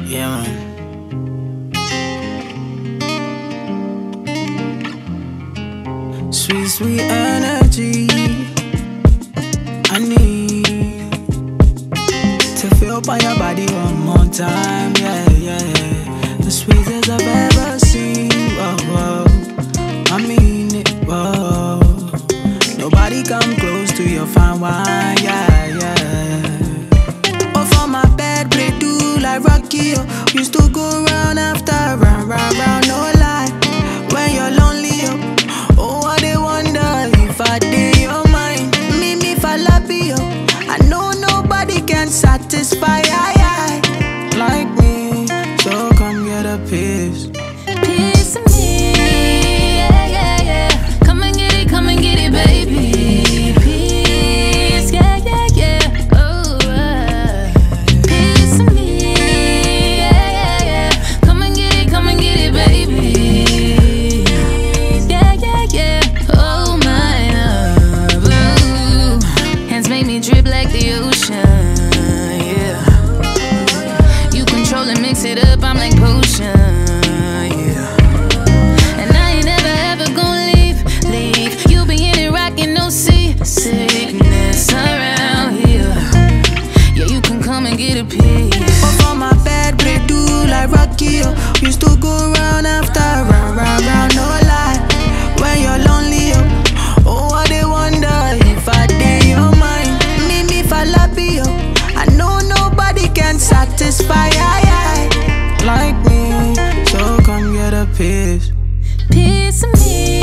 Yeah, man. Sweet, sweet energy. I need to feel by your body one more time. Yeah, yeah. The sweetest I've ever seen. Whoa, whoa. I mean it. Whoa. Nobody come close to your fine wine. Yeah, yeah. Off on my bed, play do like Rocky. Used to go round after round, round, round. No lie. When you're lonely, oh, I dey wonder if I did your mind. Me falabi, I know nobody can satisfy I like me. So come get a piece of me, yeah, yeah, yeah. Come and get it, baby. Piece, yeah, yeah, yeah. Oh, piece of me, yeah, yeah, yeah. Come and get it, baby. Yeah, yeah, yeah. Oh, my love, ooh. Hands make me drip like the ocean, yeah. You control and mix it up, I'm like potion. Sickness around here. Yeah, you can come and get a piece. Off on my bed, play do like Rocky. Used to go round after round, round, round. No lie. When you're lonely, oh, I dey wonder if I did your mind. Me falabi, I know nobody can satisfy I like me. So come get a piece of me.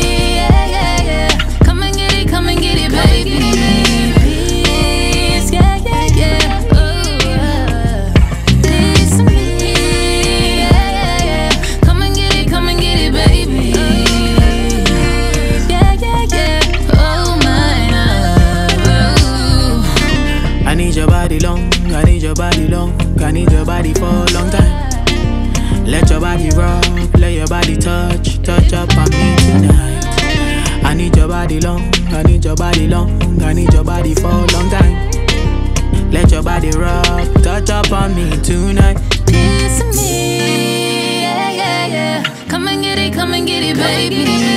I need your body long, I need your body long, I need your body for a long time. Let your body rock, let your body touch up on me tonight. I need your body long, I need your body long, I need your body for a long time. Let your body rock, touch up on me tonight. Piece of me, yeah, yeah, yeah. Come and get it, baby.